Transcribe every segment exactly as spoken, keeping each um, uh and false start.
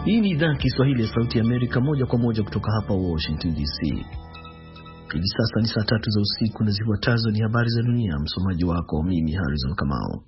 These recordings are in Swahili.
Hii ni idhaa Kiswahili ya Sauti ya Amerika, moja kwa moja kutoka hapa Washington D C. Hivi sasa ni saa tatu za usiku na zifuatazo ni habari za dunia. Msomaji wako mimi Harrison Kamau.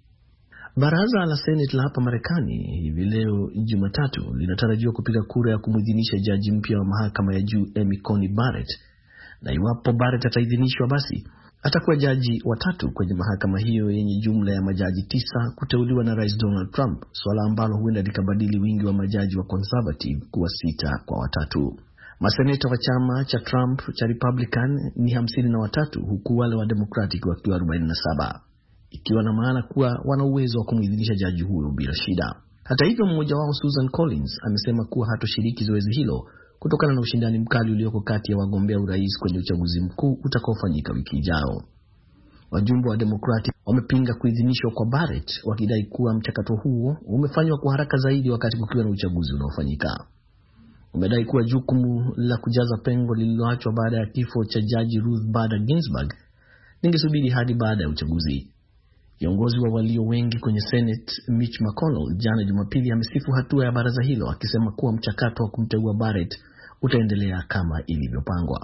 Baraza la Senate la hapa Marekani hivi leo Jumatatu linatarajiwa kupiga kura ya kumidhinisha jaji mpya wa mahakama ya juu Amy Coney Barrett. Na iwapo Barrett ataidhinishwa, basi atakuwa jaji wa tatu kwenye mahakama hiyo yenye jumla ya majaji tisa kuteuliwa na Rais Donald Trump, swala ambalo huenda likabadili wingi wa majaji wa conservative kuwa sita kwa watatu. Maseneta wa chama cha Trump cha Republican ni hamsini na watatu, huku wale wa Democratic wakiwa arobaini na saba, ikiwa na maana kuwa wana uwezo wa kumidhinisha jaji huyo bila shida. Hata hivyo, mmoja wao Susan Collins amesema kuwa hatoshiriki zoezi hilo kutokana na ushindani mkali ulioko kati ya wagombea urais kwenye uchaguzi mkuu utakaofanyika wiki ijayo. Wajumbe wa Democratic wamepinga kuidhinishwa kwa Barrett, wakidai kuwa mchakato huo umefanywa kwa haraka zaidi wakati kukiwa na uchaguzi unaofanyika. Wamedai kuwa jukumu la kujaza pengo lililoachwa baada ya kifo cha jaji Ruth Bader Ginsburg lingesubiri hadi baada ya uchaguzi. Kiongozi wa walio wengi kwenye Senate Mitch McConnell jana Jumapili amesifu hatua ya baraza hilo, akisema kuwa mchakato wa kumteua Barrett utaendelea kama ilivyopangwa.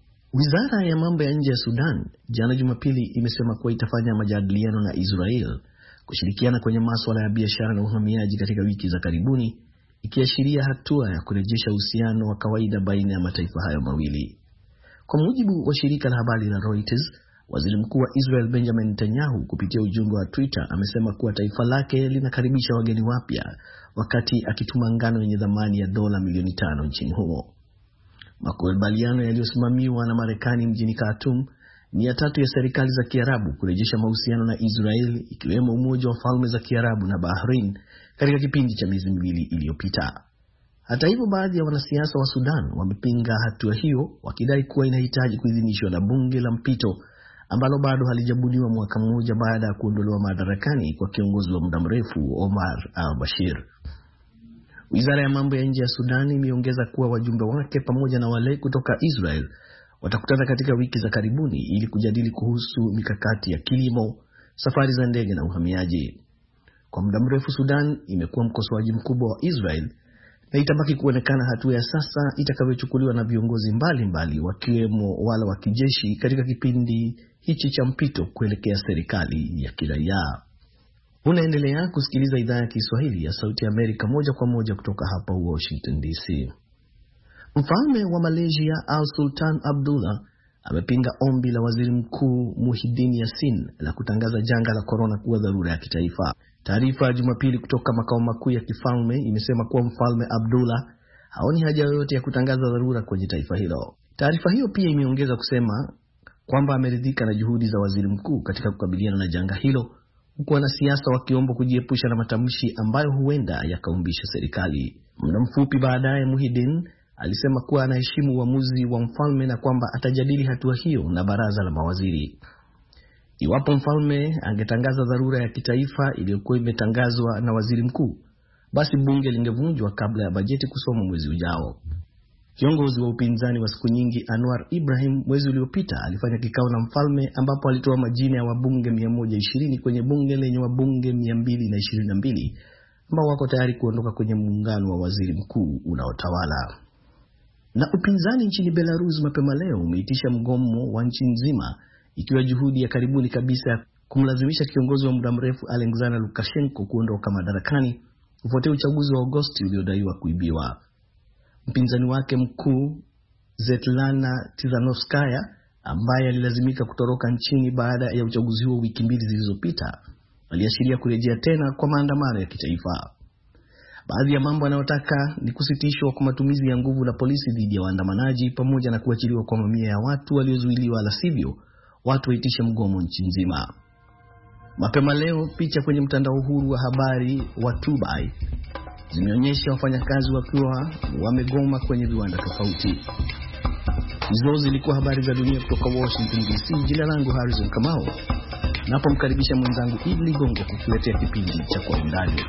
Wizara ya mambo ya nje ya Sudan jana Jumapili imesema kuwa itafanya majadiliano na Israel kushirikiana kwenye masuala ya biashara na uhamiaji katika wiki za karibuni, ikiashiria hatua ya kurejesha uhusiano wa kawaida baina ya mataifa hayo mawili. Kwa mujibu wa shirika la habari la Reuters, Waziri Mkuu wa Israel Benjamin Netanyahu kupitia ujumbe wa Twitter amesema kuwa taifa lake linakaribisha wageni wapya wakati akituma ngano yenye thamani ya dola milioni tano nchini humo. Makubaliano yaliyosimamiwa na Marekani mjini Khartoum ni ya tatu ya serikali za Kiarabu kurejesha mahusiano na Israel, ikiwemo Umoja wa Falme za Kiarabu na Bahrain katika kipindi cha miezi miwili iliyopita. Hata hivyo, baadhi ya wanasiasa wa Sudan wamepinga hatua hiyo, wakidai kuwa inahitaji kuidhinishwa na bunge la mpito ambalo bado halijabuniwa mwaka mmoja baada ya kuondolewa madarakani kwa kiongozi wa muda mrefu Omar al-Bashir. Wizara ya mambo ya nje ya Sudan imeongeza kuwa wajumbe wake pamoja na wale kutoka Israel watakutana katika wiki za karibuni ili kujadili kuhusu mikakati ya kilimo, safari za ndege na uhamiaji. Kwa muda mrefu Sudan imekuwa mkosoaji mkubwa wa Israel, na itabaki kuonekana hatua ya sasa itakavyochukuliwa na viongozi mbalimbali wakiwemo wale wa kijeshi katika kipindi hichi cha mpito kuelekea serikali ya kiraia. Unaendelea kusikiliza idhaa ya Kiswahili ya Sauti ya Amerika moja kwa moja kutoka hapa Washington D C. Mfalme wa Malaysia Al Sultan Abdullah amepinga ombi la Waziri Mkuu Muhyiddin Yassin la kutangaza janga la corona kuwa dharura ya kitaifa. Taarifa ya Jumapili kutoka makao makuu ya kifalme imesema kuwa Mfalme Abdullah haoni haja yoyote ya kutangaza dharura kwenye taifa hilo. Taarifa hiyo pia imeongeza kusema kwamba ameridhika na juhudi za waziri mkuu katika kukabiliana na janga hilo, huku wanasiasa wakiomba kujiepusha na matamshi ambayo huenda yakaumbisha serikali. Muda mfupi baadaye, Muhyiddin alisema kuwa anaheshimu uamuzi wa mfalme na kwamba atajadili hatua hiyo na baraza la mawaziri. Iwapo mfalme angetangaza dharura ya kitaifa iliyokuwa imetangazwa na waziri mkuu, basi bunge lingevunjwa kabla ya bajeti kusomwa mwezi ujao. Kiongozi wa upinzani wa siku nyingi Anwar Ibrahim mwezi uliopita alifanya kikao na mfalme ambapo alitoa majina ya wabunge mia moja ishirini kwenye bunge lenye wabunge mia mbili ishirini na mbili ambao wako tayari kuondoka kwenye muungano wa waziri mkuu unaotawala. Na upinzani nchini Belarus mapema leo umeitisha mgomo wa nchi nzima, ikiwa juhudi ya karibuni kabisa ya kumlazimisha kiongozi wa muda mrefu Alexander Lukashenko kuondoka madarakani kufuatia uchaguzi wa Agosti uliodaiwa kuibiwa. Mpinzani wake mkuu Svetlana Tikhanovskaya, ambaye alilazimika kutoroka nchini baada ya uchaguzi huo wiki mbili zilizopita, aliashiria kurejea tena kwa maandamano ya kitaifa. Baadhi ya mambo yanayotaka ni kusitishwa kwa matumizi ya nguvu na polisi dhidi ya waandamanaji, pamoja na kuachiliwa kwa mamia ya watu waliozuiliwa, la sivyo watu waitishe mgomo nchi nzima. Mapema leo, picha kwenye mtandao huru wa habari wa Dubai zimeonyesha wafanyakazi wakiwa wamegoma kwenye viwanda tofauti. Hizo zilikuwa habari za dunia kutoka Washington D C. Jina langu Harrison Kamau, napomkaribisha mwenzangu Idli Gongo kukuletea kipindi cha Kwa Undani.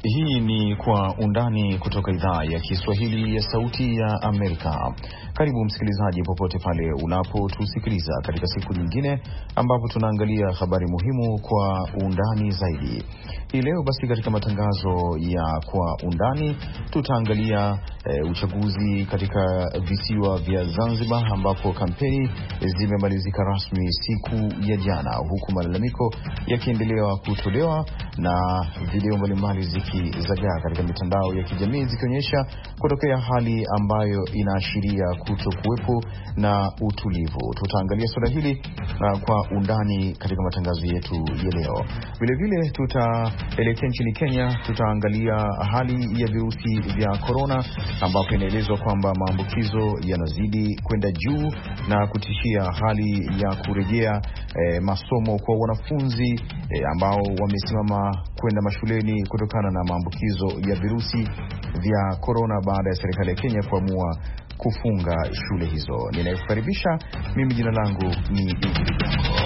Hii ni Kwa Undani kutoka idhaa ya Kiswahili ya Sauti ya Amerika. Karibu msikilizaji, popote pale unapotusikiliza katika siku nyingine ambapo tunaangalia habari muhimu kwa undani zaidi. Hii leo basi katika matangazo ya Kwa Undani tutaangalia e, uchaguzi katika visiwa vya Zanzibar ambapo kampeni zimemalizika rasmi siku ya jana, huku malalamiko yakiendelea kutolewa na video mbalimbali zikizagaa katika mitandao ya kijamii zikionyesha kutokea hali ambayo inaashiria kutokuwepo na utulivu. Tutaangalia suala hili uh, kwa undani katika matangazo yetu ya leo. Vile vile tutaelekea nchini Kenya, tutaangalia hali ya virusi vya corona ambapo inaelezwa kwamba maambukizo yanazidi kwenda juu na kutishia hali ya kurejea eh, masomo kwa wanafunzi eh, ambao wamesimama kwenda mashuleni kutokana na maambukizo ya virusi vya corona baada ya serikali ya Kenya kuamua kufunga shule hizo. Ninakukaribisha, mimi jina langu ni Idi Ligongo.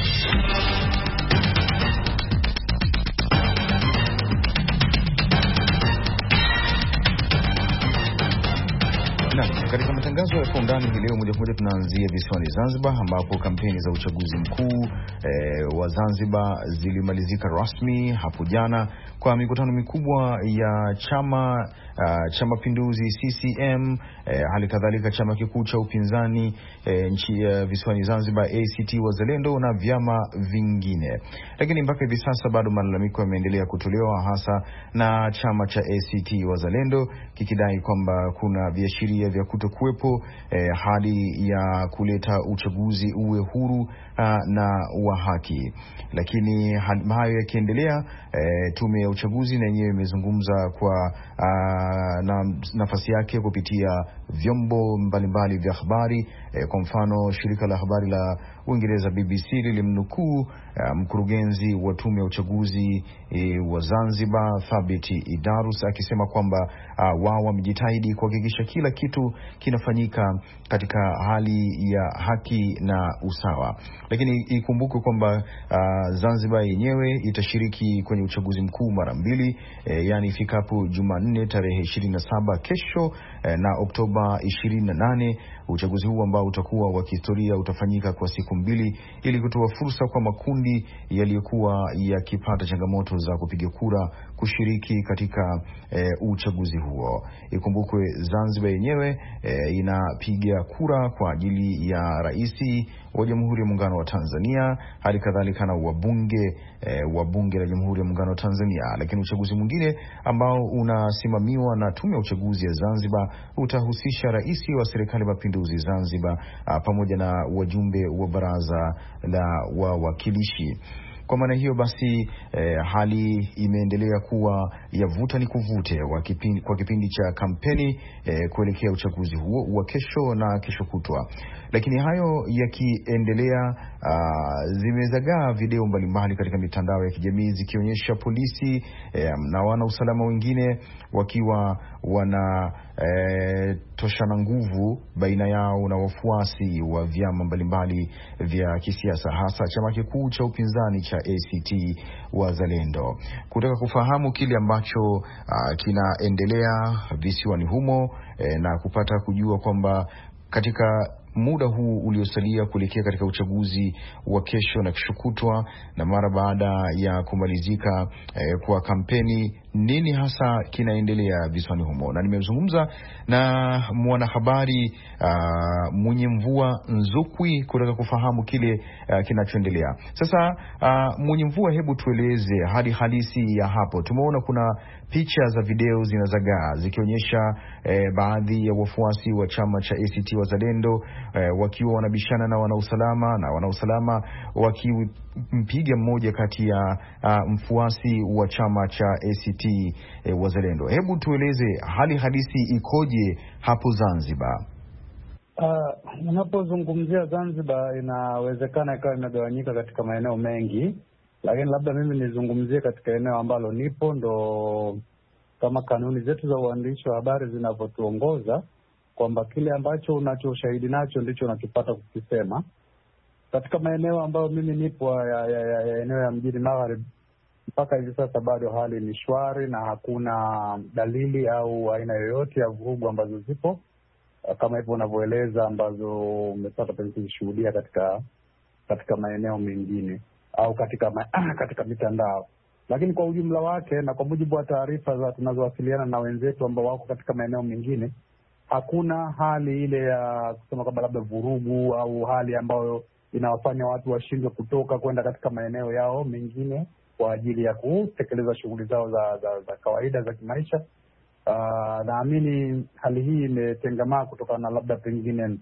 Na katika matangazo ya Kwa Undani hii leo moja kwa moja tunaanzia visiwani Zanzibar ambapo kampeni za uchaguzi mkuu e, wa Zanzibar zilimalizika rasmi hapo jana kwa mikutano mikubwa ya chama uh, cha Mapinduzi C C M, e, hali kadhalika chama kikuu cha upinzani e, nchi uh, visiwani Zanzibar A C T Wazalendo na vyama vingine. Lakini mpaka hivi sasa bado malalamiko yameendelea kutolewa hasa na chama cha A C T Wazalendo kikidai kwamba kuna viashiria vya kutokuwepo eh, hali ya kuleta uchaguzi uwe huru uh, na wa haki. Lakini hayo yakiendelea, eh, tume ya uchaguzi na yenyewe imezungumza kwa uh, na nafasi yake kupitia vyombo mbalimbali vya habari. Eh, kwa mfano shirika la habari la Uingereza B B C lilimnukuu uh, mkurugenzi wa tume ya uchaguzi uh, wa Zanzibar Thabit Idarus akisema kwamba uh, wao wamejitahidi kuhakikisha kila kitu kinafanyika katika hali ya haki na usawa. Lakini ikumbuke kwamba uh, Zanzibar yenyewe itashiriki kwenye uchaguzi mkuu mara mbili, eh, yani ifikapo Jumanne tarehe ishirini na saba kesho eh, na Oktoba ishirini na nane. Uchaguzi huu ambao utakuwa wa kihistoria utafanyika kwa siku mbili ili kutoa fursa kwa makundi yaliyokuwa yakipata changamoto za kupiga kura kushiriki katika e, uchaguzi huo. Ikumbukwe Zanzibar yenyewe e, inapiga kura kwa ajili ya rais wa Jamhuri ya Muungano wa Tanzania, hali kadhalika na wabunge e, wa bunge la Jamhuri ya Muungano wa Tanzania. Lakini uchaguzi mwingine ambao unasimamiwa na tume ya uchaguzi ya Zanzibar utahusisha rais wa serikali ya Mapinduzi Zanzibar a, pamoja na wajumbe wa baraza la wawakilishi. Kwa maana hiyo basi eh, hali imeendelea kuwa ya vuta ni kuvute wa kipindi, kwa kipindi cha kampeni eh, kuelekea uchaguzi huo wa kesho na kesho kutwa. Lakini hayo yakiendelea, uh, zimezagaa video mbalimbali katika mitandao ya kijamii zikionyesha polisi eh, na wana usalama wengine wakiwa wana eh, toshana nguvu baina yao na wafuasi wa vyama mbalimbali vya kisiasa, hasa chama kikuu cha upinzani cha A C T Wazalendo. Kutaka kufahamu kile ambacho uh, kinaendelea visiwani humo eh, na kupata kujua kwamba katika muda huu uliosalia kuelekea katika uchaguzi wa kesho na kesho kutwa na mara baada ya kumalizika eh, kwa kampeni, nini hasa kinaendelea visiwani humo? Na nimezungumza na mwanahabari uh, Mwenyemvua Nzukwi kutaka kufahamu kile uh, kinachoendelea. Sasa uh, Mwenyemvua, hebu tueleze hali halisi ya hapo. Tumeona kuna picha za video zinazagaa zikionyesha eh, baadhi ya wafuasi wa chama cha A C T Wazalendo eh, wakiwa wanabishana na wanausalama na wanausalama wakimpiga mmoja kati ya uh, mfuasi wa chama cha A C T eh, Wazalendo. Hebu tueleze hali halisi ikoje hapo Zanzibar? Uh, unapozungumzia Zanzibar inawezekana ikawa imegawanyika katika maeneo mengi, lakini labda mimi nizungumzie katika eneo ambalo nipo, ndo kama kanuni zetu za uandishi wa habari zinavyotuongoza kwamba kile ambacho unachoshahidi nacho ndicho unakipata kukisema. Katika maeneo ambayo mimi nipo ya, ya, ya, ya eneo ya mjini Magharibi, mpaka hivi sasa bado hali ni shwari na hakuna dalili au aina yoyote ya vurugu ambazo zipo kama hivyo unavyoeleza ambazo umepata kuzishuhudia katika katika maeneo mengine au katika ma, katika mitandao. Lakini kwa ujumla wake na kwa mujibu wa taarifa za tunazowasiliana na wenzetu ambao wako katika maeneo mengine, hakuna hali ile ya kusema kwamba labda vurugu au hali ambayo inawafanya watu washindwe kutoka kwenda katika maeneo yao mengine kwa ajili ya kutekeleza shughuli zao za, za, za kawaida za kimaisha. Uh, naamini hali hii imetengamaa kutokana na labda pengine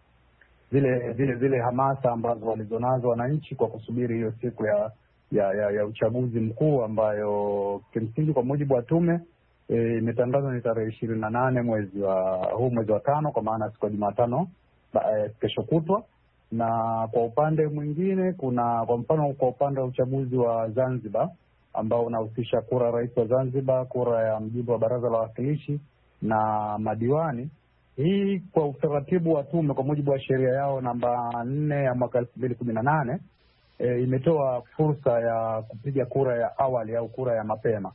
zile zile zile hamasa ambazo walizonazo wananchi kwa kusubiri hiyo siku ya ya, ya, ya uchaguzi mkuu ambayo kimsingi kwa mujibu wa tume imetangazwa e, ni tarehe ishirini na nane mwezi wa huu mwezi wa tano, kwa maana siku ya Jumatano e, kesho kutwa. Na kwa upande mwingine kuna kwa mfano kwa upande wa uchaguzi wa Zanzibar ambao unahusisha kura rais wa Zanzibar, kura ya mjumbe wa baraza la wawakilishi na madiwani. Hii kwa utaratibu wa tume kwa mujibu wa sheria yao namba nne ya mwaka elfu mbili kumi na nane e, imetoa fursa ya kupiga kura ya awali au kura ya mapema,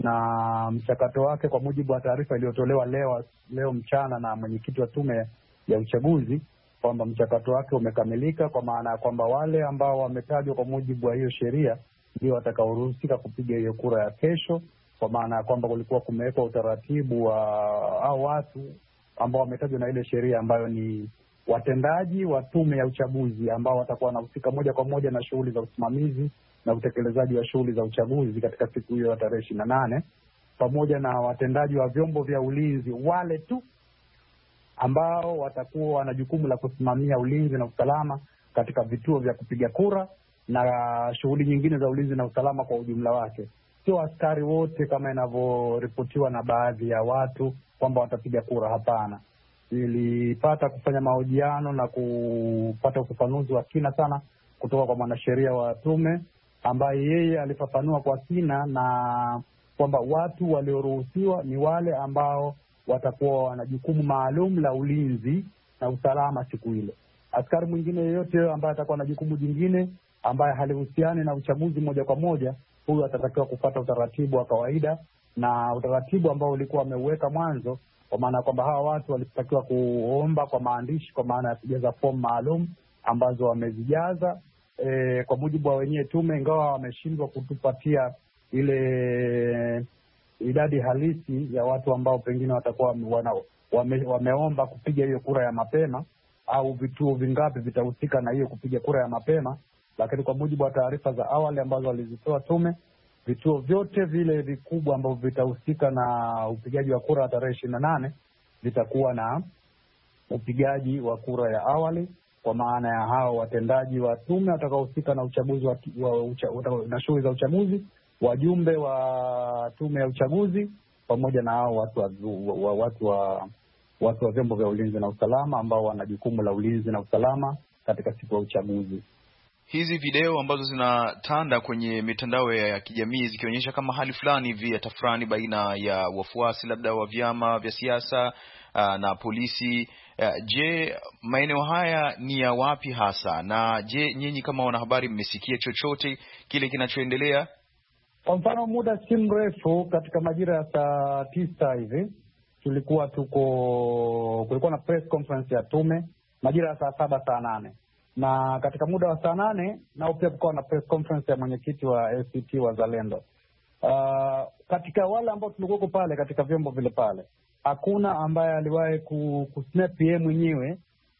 na mchakato wake kwa mujibu wa taarifa iliyotolewa leo leo mchana na mwenyekiti wa tume ya uchaguzi kwamba mchakato wake umekamilika, kwa maana ya kwamba wale ambao wametajwa kwa mujibu wa hiyo sheria ndio watakaoruhusika kupiga hiyo kura ya kesho, kwa maana ya kwamba kulikuwa kumewekwa utaratibu wa au watu ambao wametajwa na ile sheria ambayo ni watendaji wa tume ya uchaguzi ambao watakuwa wanahusika moja kwa moja na shughuli za usimamizi na utekelezaji wa shughuli za uchaguzi katika siku hiyo ya tarehe ishirini na nane, pamoja na watendaji wa vyombo vya ulinzi wale tu ambao watakuwa wana jukumu la kusimamia ulinzi na usalama katika vituo vya kupiga kura na shughuli nyingine za ulinzi na usalama kwa ujumla wake. Sio askari wote kama inavyoripotiwa na baadhi ya watu kwamba watapiga kura, hapana. Nilipata kufanya mahojiano na kupata ufafanuzi wa kina sana kutoka kwa mwanasheria wa tume ambaye yeye alifafanua kwa kina na kwamba watu walioruhusiwa ni wale ambao watakuwa wana jukumu maalum la ulinzi na usalama siku ile. Askari mwingine yeyote ambaye atakuwa na jukumu jingine ambaye halihusiani na uchaguzi moja kwa moja, huyo atatakiwa kufuata utaratibu wa kawaida na utaratibu ambao ulikuwa ameuweka mwanzo, kwa maana kwamba hawa watu walitakiwa kuomba kwa maandishi, kwa maana ya kujaza fomu maalum ambazo wamezijaza e, kwa mujibu wa wenyewe tume, ingawa wameshindwa kutupatia ile idadi halisi ya watu ambao pengine watakuwa wana, wame, wameomba kupiga hiyo kura ya mapema au vituo vingapi vitahusika na hiyo kupiga kura ya mapema. Lakini kwa mujibu wa taarifa za awali ambazo walizitoa tume, vituo vyote vile vikubwa ambavyo vitahusika na upigaji wa kura tarehe ishirini na nane vitakuwa na upigaji wa kura ya awali, kwa maana ya hao watendaji wa tume watakaohusika na uchaguzi wa, wa ucha, na shughuli za uchaguzi, wajumbe wa tume ya uchaguzi, pamoja na hao watu wa, wa, watu wa watu wa vyombo vya ulinzi na usalama ambao wana jukumu la ulinzi na usalama katika siku ya uchaguzi. Hizi video ambazo zinatanda kwenye mitandao ya kijamii zikionyesha kama hali fulani hivi ya tafrani baina ya wafuasi labda wa vyama vya siasa uh, na polisi, uh, je, maeneo haya ni ya wapi hasa? Na je, nyinyi kama wanahabari mmesikia chochote kile kinachoendelea? Kwa mfano, muda si mrefu katika majira ya saa tisa hivi tulikuwa tuko kulikuwa na press conference ya tume majira ya saa saba saa nane, na katika muda wa saa nane nao pia kukawa na press conference ya mwenyekiti wa A C T Wazalendo. Uh, katika wale ambao tulikuwa pale katika vyombo vile pale, hakuna ambaye aliwahi kusnap yeye mwenyewe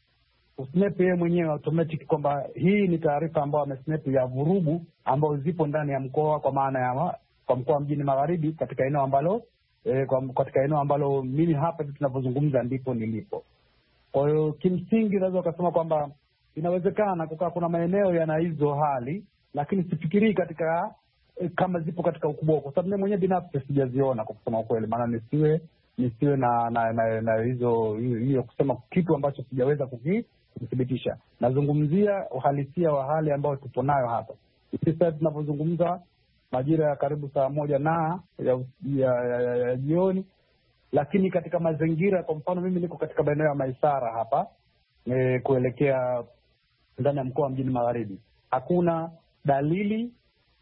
kusnap yeye mwenyewe automatic kwamba hii ni taarifa ambayo amesnap ya vurugu ambazo zipo ndani ya mkoa, kwa maana ya kwa mkoa wa Mjini Magharibi, katika eneo ambalo eh, kwa, katika eneo ambalo mimi hapa tunapozungumza ndipo nilipo. Kwa hiyo kimsingi naweza kusema kwamba inawezekana kukaa kuna maeneo yana hizo hali, lakini sifikirii katika eh, kama zipo katika ukubwa, kwa sababu mimi mwenyewe binafsi sijaziona kwa kusema ukweli, maana nisiwe nisiwe na na, na, na hizo hiyo kusema kitu ambacho sijaweza kukithibitisha. Nazungumzia uhalisia wa hali ambayo tupo nayo hapa. Sasa tunapozungumza majira ya karibu saa moja na ya ya, ya, ya, ya jioni, lakini katika mazingira, kwa mfano mimi niko katika maeneo ya Maisara hapa e, kuelekea ndani ya mkoa wa Mjini Magharibi, hakuna dalili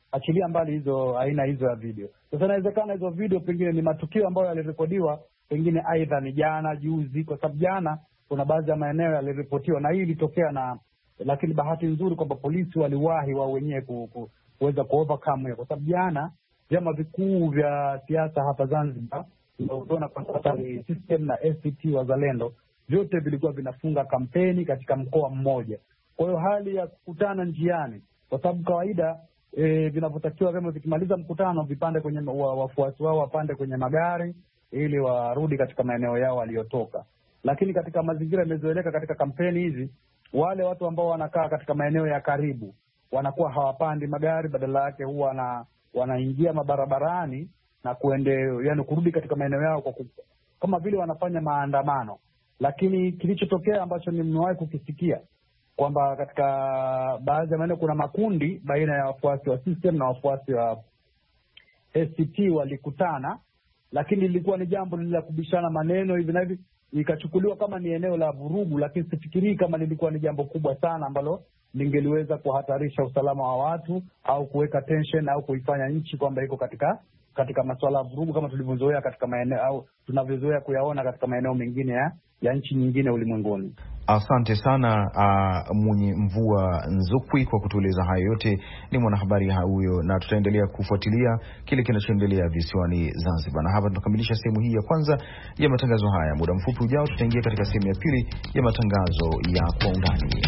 achilia mbali hizo aina hizo ya video. Sasa inawezekana hizo video pengine ni matukio ambayo yalirekodiwa pengine aidha ni jana juzi, kwa sababu jana kuna baadhi ya maeneo yaliripotiwa na hii ilitokea, na lakini bahati nzuri kwamba polisi waliwahi wao wenyewe ku, ku, kuweza kuovercome, kwa sababu jana vyama vikuu vya siasa hapa Zanzibar unaona kwa sasa ni System na A C T Wazalendo, vyote vilikuwa vinafunga kampeni katika mkoa mmoja. Kwa hiyo hali ya kukutana njiani, kwa sababu kawaida e, vinavyotakiwa vyama vikimaliza mkutano vipande kwenye wafuasi wao wapande kwenye magari ili warudi katika maeneo yao waliotoka. Lakini katika mazingira yamezoeleka katika kampeni hizi, wale watu ambao wanakaa katika maeneo ya karibu wanakuwa hawapandi magari, badala yake huwa na wanaingia mabarabarani na kuende yani kurudi katika maeneo yao kwa kuku, kama vile wanafanya maandamano. Lakini kilichotokea ambacho nimewahi kukisikia kwamba katika baadhi ya maeneo kuna makundi baina ya wafuasi wa System na wafuasi wa S C T walikutana, lakini ilikuwa ni jambo la kubishana maneno hivi na hivi, ikachukuliwa kama ni eneo la vurugu, lakini sifikirii kama lilikuwa ni jambo kubwa sana ambalo lingeliweza kuhatarisha usalama wa watu au kuweka tension au kuifanya nchi kwamba iko katika katika masuala ya vurugu kama tulivyozoea katika maeneo au tunavyozoea kuyaona katika maeneo mengine ya, ya nchi nyingine ulimwenguni. Asante sana uh, mwenye mvua Nzukwi kwa kutueleza hayo yote. Ni mwanahabari huyo, na tutaendelea kufuatilia kile kinachoendelea visiwani Zanzibar. Na hapa tunakamilisha sehemu hii ya kwanza ya matangazo haya. Muda mfupi ujao tutaingia katika sehemu ya pili ya matangazo ya Kwa Undani.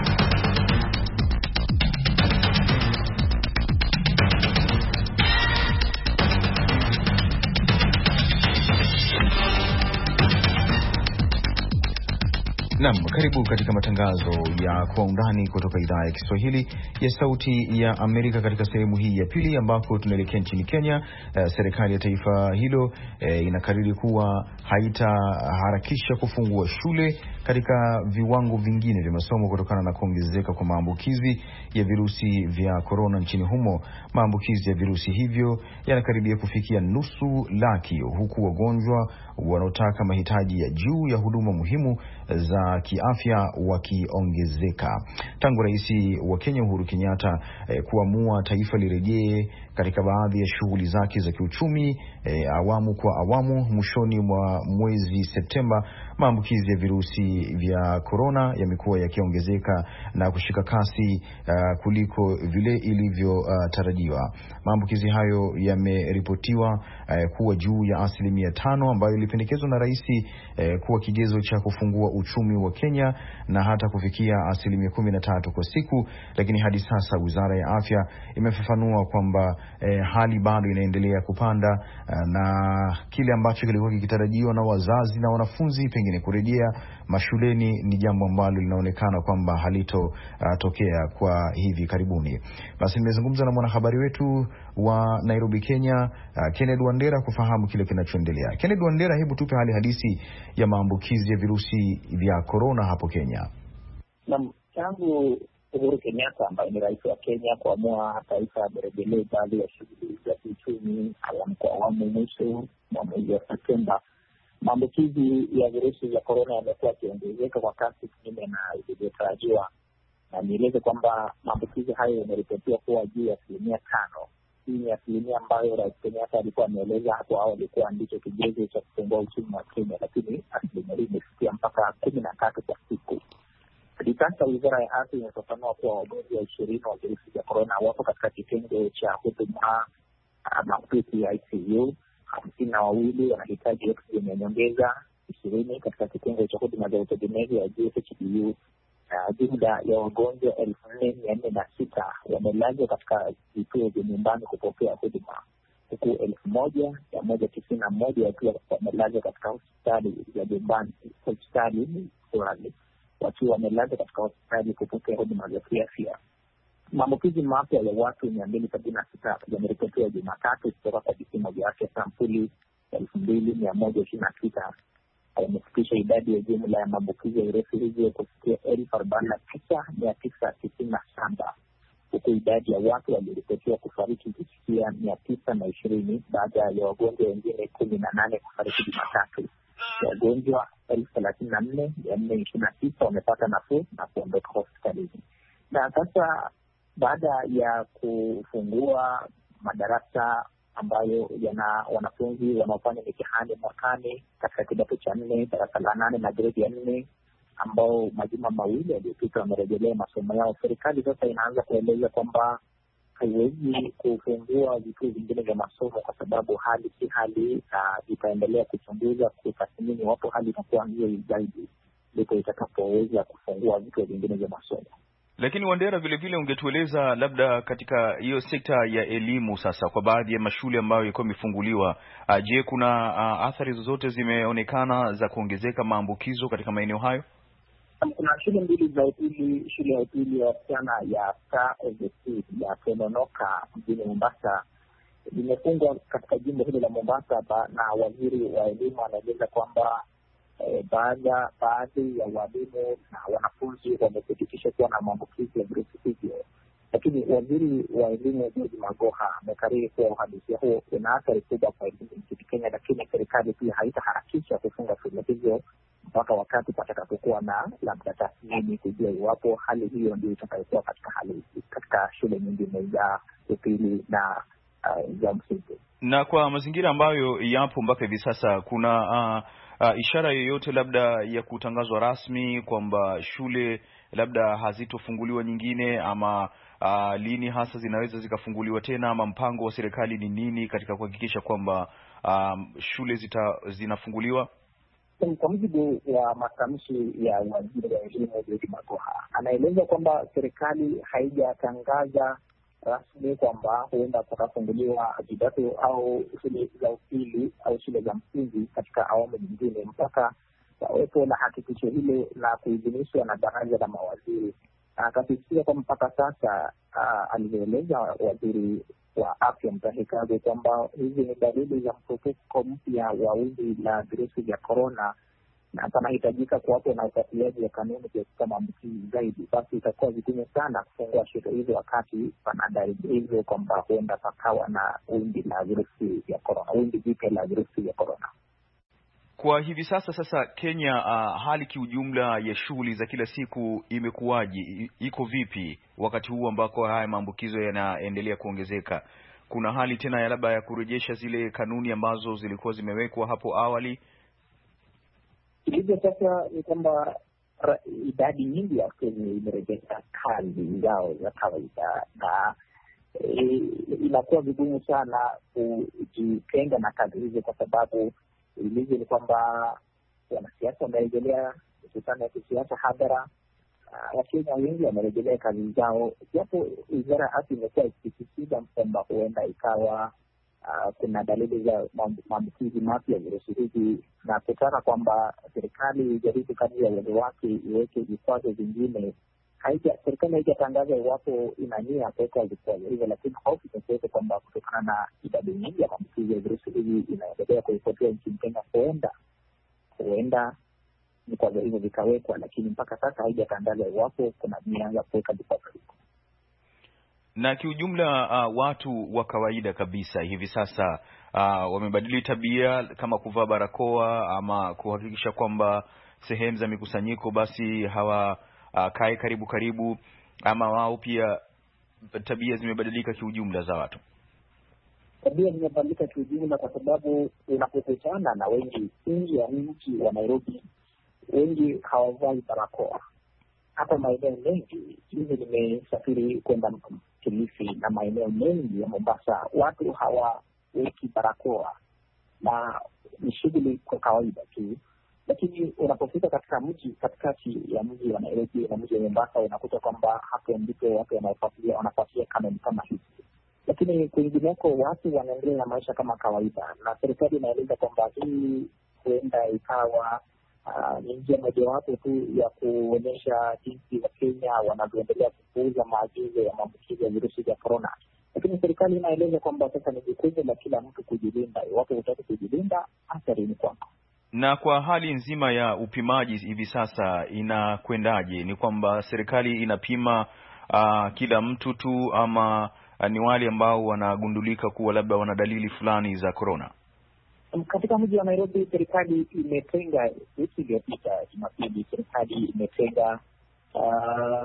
Naam, karibu katika matangazo ya Kwa Undani kutoka idhaa ya Kiswahili ya Sauti ya Amerika. Katika sehemu hii ya pili ambako tunaelekea nchini Kenya, uh, serikali ya taifa hilo uh, inakariri kuwa haitaharakisha kufungua shule katika viwango vingine vya masomo kutokana na kuongezeka kwa maambukizi ya virusi vya korona nchini humo. Maambukizi ya virusi hivyo yanakaribia kufikia nusu laki, huku wagonjwa wanaotaka mahitaji ya juu ya huduma muhimu za kiafya wakiongezeka. Tangu Rais wa Kenya Uhuru Kenyatta eh, kuamua taifa lirejee katika baadhi ya shughuli zake za kiuchumi eh, awamu kwa awamu, mwishoni mwa mwezi Septemba, maambukizi ya virusi vya korona yamekuwa yakiongezeka na kushika kasi uh, kuliko vile ilivyotarajiwa. Uh, maambukizi hayo yameripotiwa uh, kuwa juu ya asilimia tano, ambayo ilipendekezwa na rais uh, kuwa kigezo cha kufungua uchumi wa Kenya, na hata kufikia asilimia kumi na tatu kwa siku. Lakini hadi sasa Wizara ya Afya imefafanua kwamba eh, hali bado inaendelea kupanda, uh, na kile ambacho kilikuwa kikitarajiwa na wazazi na wanafunzi pengine kurejea mashuleni ni jambo ambalo linaonekana kwamba halitotokea uh, kwa hivi karibuni. Basi nimezungumza na mwanahabari wetu wa Nairobi, Kenya, uh, Kennedy Wandera kufahamu kile kinachoendelea. Kennedy Wandera, hebu tupe hali halisi ya maambukizi ya virusi vya korona hapo Kenya. Naam, tangu Uhuru Kenyatta ambaye ni rais wa Kenya kuamua taifa lirejelee baadhi ya shughuli za kiuchumi awamu kwa awamu mwisho mwa mwezi wa Septemba, maambukizi ya virusi vya korona yamekuwa yakiongezeka kwa kasi kinyume na ilivyotarajiwa. Na nieleze kwamba maambukizi hayo yameripotiwa kuwa juu ya asilimia tano. Hii ni asilimia ambayo Rais Kenyatta alikuwa ameeleza hapo awali kuwa ndicho kigezo cha kufungua uchumi wa Kenya, lakini asilimia hii imefikia mpaka kumi na tatu kwa siku. Hadi sasa Wizara ya Afya imefafanua kuwa wagonjwa ishirini wa virusi vya korona wapo katika kitengo cha huduma mahututi ya I C U, hamsini na wawili wanahitaji oksijeni ya nyongeza, ishirini katika kitengo cha huduma za utegemezi ya G H D U. Uh, jumla ya wagonjwa elfu nne mia nne na sita wamelazwa katika vituo vya nyumbani kupokea huduma, huku elfu moja mia moja tisini na moja wakiwa wamelazwa katika hospitali za nyumbani hospitali fulani wakiwa wamelazwa katika hospitali kupokea huduma za kiafya. Maambukizi mapya ya watu mia mbili sabini na sita yameripotiwa Jumatatu kutoka kwa vipimo vya afya sampuli elfu mbili mia moja ishirini na sita. Yamefikisha idadi ya jumla ya maambukizi ya virusi hivyo kufikia elfu arobaini na tisa mia tisa tisini na saba, huku idadi ya watu walioripotiwa kufariki kufikia mia tisa na ishirini baada ya wagonjwa wengine kumi na nane kufariki Jumatatu. Wagonjwa elfu thelathini na nne mia nne ishirini na tisa wamepata nafuu na kuondoka hospitalini. Na sasa baada ya kufungua madarasa ambayo yana wanafunzi wanaofanya mitihani mwakani katika kidato cha nne, darasa la nane na gredi ya nne, ambao majuma mawili yaliyopita wamerejelea masomo yao, serikali sasa inaanza kueleza kwamba haiwezi kufungua vituo vingine vya masomo kwa sababu hali si hali, na itaendelea kuchunguza, kutathmini wapo hali itakuwa nzuri zaidi ndipo itakapoweza kufungua vituo vingine vya masomo. Lakini Wandera, vile vile ungetueleza labda katika hiyo sekta ya elimu sasa, kwa baadhi ya mashule ambayo ilikuwa imefunguliwa, je, kuna uh, athari zozote zimeonekana za kuongezeka maambukizo katika maeneo hayo? Kuna shule mbili za upili, shule ya upili ya wasichana ya Star of the Sea ya Tononoka mjini Mombasa limefungwa katika jimbo hilo la Mombasa, na waziri wa elimu anaeleza kwamba eh, baada baadhi ya walimu na wanafunzi wamethibitisha kuwa na maambukizi ya virusi hivyo. Lakini waziri wa elimu George Magoha amekariri kuwa uhalisia huo una athari kubwa kwa elimu nchini Kenya, lakini serikali pia haitaharakisha kufunga shule hizo mpaka wakati patakapokuwa na labda tathmini kujua iwapo hali hiyo ndio itakayokuwa katika hali katika shule nyingine za upili na uh, za msingi. Na kwa mazingira ambayo yapo mpaka hivi sasa, kuna uh, uh, ishara yoyote labda ya kutangazwa rasmi kwamba shule labda hazitofunguliwa nyingine, ama uh, lini hasa zinaweza zikafunguliwa tena, ama mpango wa serikali ni nini katika kuhakikisha kwamba um, shule zita, zinafunguliwa? Kwa mujibu wa matamshi ya waziri wa elimu George Magoha, anaeleza kwamba serikali haijatangaza rasmi kwamba huenda kutafunguliwa vidato au shule za upili au shule za msingi katika awamu nyingine mpaka wawepo na hakikisho hilo la kuidhinishwa na baraza la mawaziri. Akasisitiza kwamba mpaka sasa, alivyoeleza waziri wa afya Mutahi Kagwe, kwamba hizi ni dalili za mkurupuko mpya wa wimbi la virusi vya korona, na panahitajika kuwapo na ufuatiliaji wa kanuni za maambukizi zaidi. Basi itakuwa vigumu sana kufungua shule hizo wakati panadai hivyo kwamba huenda pakawa na wimbi la virusi vya korona, wimbi jipya la virusi vya korona. Kwa hivi sasa sasa Kenya, uh, hali kiujumla ya shughuli za kila siku imekuwaje? Iko vipi wakati huu ambako haya maambukizo yanaendelea kuongezeka? Kuna hali tena ya labda ya kurejesha zile kanuni ambazo zilikuwa zimewekwa hapo awali? Hivyo sasa ni kwamba idadi nyingi ya Wakenya imerejesha kazi zao za kawaida, na e, inakuwa vigumu sana kujitenga na kazi hizo, kwa sababu ilivyo ni kwamba wanasiasa wamerejelea mikutano ya kisiasa hadhara. Wakenya wengi wamerejelea kazi zao, japo wizara ya afya imekuwa ikisisitiza kwamba huenda ikawa uh, kuna dalili za maambukizi mapya ya virusi hivi, na kutaka kwamba serikali ijaribu kadri ya uwezo wake iweke vikwazo vingine. Serikali haijatangaza iwapo ina nia ya kuweka vikwazo hivyo, lakini hofu imekuwepo kwamba kutokana na idadi nyingi ya maambukizi ya virusi hivi inaendelea kuripotiwa nchini Kenya, huenda huenda vikwazo hivyo vikawekwa, lakini mpaka sasa haijatangaza iwapo kuna nia ya kuweka vikwazo hivyo. Na kiujumla, uh, watu wa kawaida kabisa hivi sasa uh, wamebadili tabia kama kuvaa barakoa ama kuhakikisha kwamba sehemu za mikusanyiko basi hawa uh, kae karibu karibu, ama wao pia tabia zimebadilika kiujumla za watu? Tabia zimebadilika kiujumla kwa sababu unapokutana na wengi nje ya mji wa Nairobi, wengi hawavai barakoa. Hapa maeneo mengi, hivi nimesafiri kwenda Kilifi na maeneo mengi ya Mombasa, watu hawaweki barakoa na ni shughuli kwa kawaida tu. Lakini unapofika katika mji, katikati ya mji wa Nairobi na mji wa Mombasa, unakuta kwamba hapo ndipo watu wanafuatilia wanafuatilia kanuni kama hizi. Lakini kwingineko watu wanaendelea na maisha kama kawaida, na serikali inaeleza kwamba hii huenda ikawa Uh, ni njia mojawapo tu ya kuonyesha jinsi wa Kenya wanavyoendelea kupuuza maagizo ya maambukizi ya virusi vya korona. Lakini serikali inaeleza kwamba sasa ni jukumu la kila mtu kujilinda. Iwapo hutaki kujilinda, athari ni kwako. Na kwa hali nzima ya upimaji hivi sasa inakwendaje? Ni kwamba serikali inapima uh, kila mtu tu, ama uh, ni wale ambao wanagundulika kuwa labda wana dalili fulani za korona? Katika mji wa Nairobi, serikali imetenga, wiki iliyopita Jumapili, serikali imetenga uh,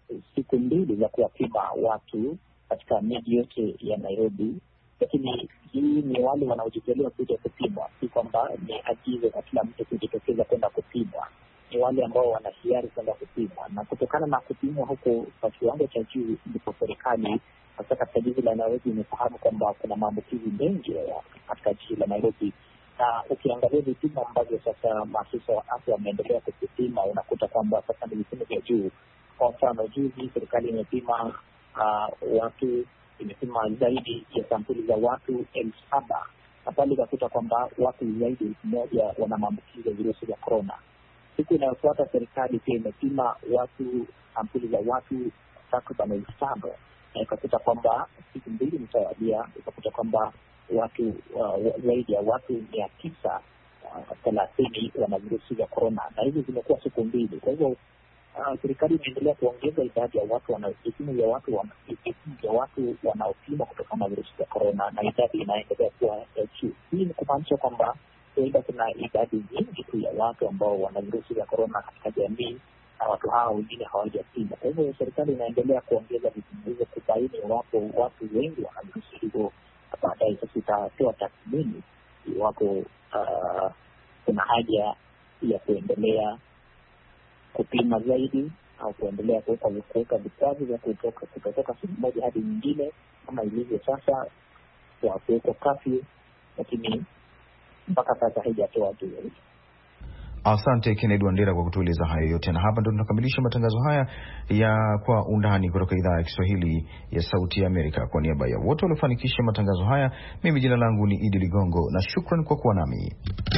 siku mbili za kuwapima watu katika miji yote ya Nairobi, lakini hii ni wale wanaojitolea kuja kupimwa, si kwamba ni agizo kwa kila mtu kujitokeza kwenda kupimwa. Ni wale ambao wana hiari kwenda kupimwa, na kutokana na kupimwa huko kwa kiwango cha juu, ndipo serikali hasa katika jiji la Nairobi imefahamu kwamba kuna maambukizi mengi katika jiji la Nairobi. Na ukiangalia vipimo ambavyo sasa maafisa wa afya wameendelea kupima, unakuta kwamba sasa ni vipimo vya juu. Kwa mfano, juzi serikali imepima uh, watu imepima zaidi ya sampuli za watu elfu saba na pale ikakuta kwamba watu zaidi elfu moja wana maambukizi ya virusi vya korona. Siku inayofuata serikali pia imepima watu sampuli za watu takriban elfu tano na ikakuta kwamba siku mbili mtawalia ikakuta kwamba watu uh, zaidi ya watu mia tisa thelathini wana virusi vya korona, na hizi zimekuwa siku mbili. Kwa hivyo uh, serikali imeendelea kuongeza idadi ya watu wanaopimwa ya watu wana ya watu wanaopimwa kutokana na virusi vya korona, na idadi inaendelea kuwa ya juu. Hii ni kumaanisha kwamba aidha kuna idadi nyingi tu ya watu ambao wana virusi vya korona katika jamii, na watu hao wengine hawajapimwa. Kwa hivyo serikali inaendelea kuongeza vipimo hivyo kubaini iwapo watu wengi wana virusi hivyo. Baadaye sasa itatoa tathmini iwapo uh, kuna haja ya kuendelea kupima zaidi au kuendelea kuweka kuweka vikwazo vya kutoka kutoka sehemu moja hadi nyingine kama ilivyo sasa kwa kuweka kafyu, lakini mpaka sasa haijatoa tu. Asante Kennedy Wandera kwa kutueleza hayo yote, na hapa ndo tunakamilisha matangazo haya ya Kwa Undani kutoka idhaa ya Kiswahili ya Sauti ya Amerika. Kwa niaba ya wote waliofanikisha matangazo haya, mimi jina langu ni Idi Ligongo na shukran kwa kuwa nami.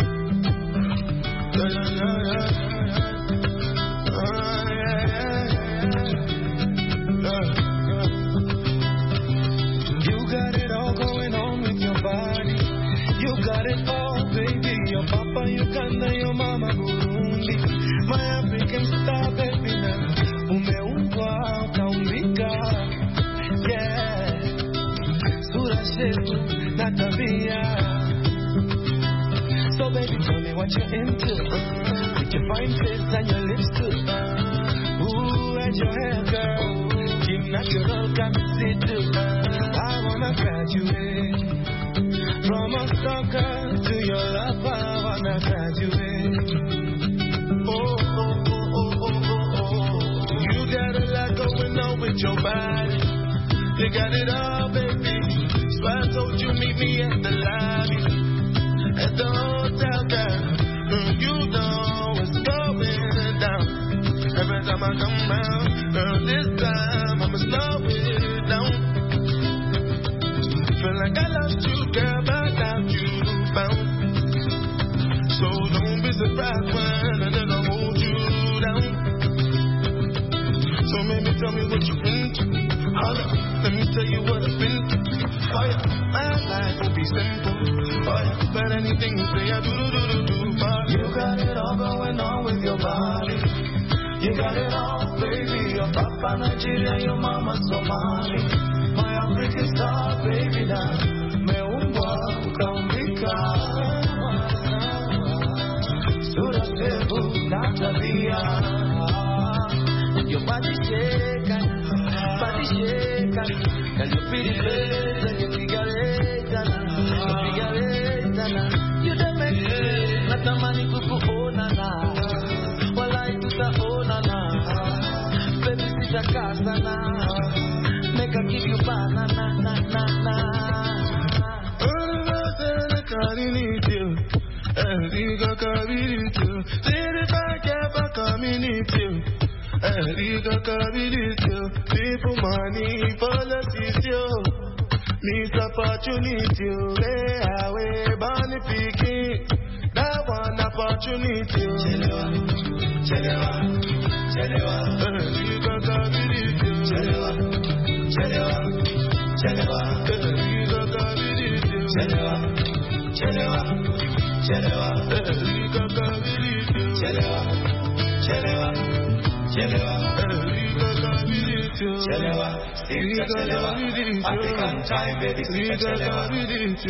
So baby, tell me what you're into. With your fine face and your lips too. Ooh, and your hair, girl. Keep natural, got me see too. I wanna graduate from a stalker to your lover. I wanna graduate. Oh, oh, oh, oh, oh, oh, oh. You got a lot going on with your body. You got it all, baby. So I told you meet me at the lobby. At the hotel, girl, mm, you know what's going down. Every time I come round, girl, this time I'ma slow it down. Feel like I lost you, girl, but now you found. So don't be surprised when I never hold you down. So maybe tell me what you into. Holla, let me tell you what I've been through. Oh yeah, my life will be simple. Oh yeah, but anything you say I do do do do do. You got it all going on with your body. You got it all, baby. Your papa Nigeria, your mama Somali. My African star, baby now. Meumbwa ukaumbika. Sura sebu na tabia. Your body shaking, body shaking. Can you feel it, baby? You cigarette, you cigarette. You don't make it. Natamani kukuona na, walai tutaona na. Baby sitakasa na, make I give you banana na na na. Oh, I can't need you. Eriga kabirito, siri pake pa community. Eriga kabirito, people money policies yo. Miss opportunity, lay away, bunny picking. That one opportunity. Chelewa, chelewa, chelewa. Eriga kabirito, chelewa, chelewa, chelewa. Eriga kabirito, chelewa, chelewa, chelewa. Eriga kabirito, chelewa, chelewa, chelewa. Eriga kabirito, chelewa, chelewa. African time, baby, chelewa.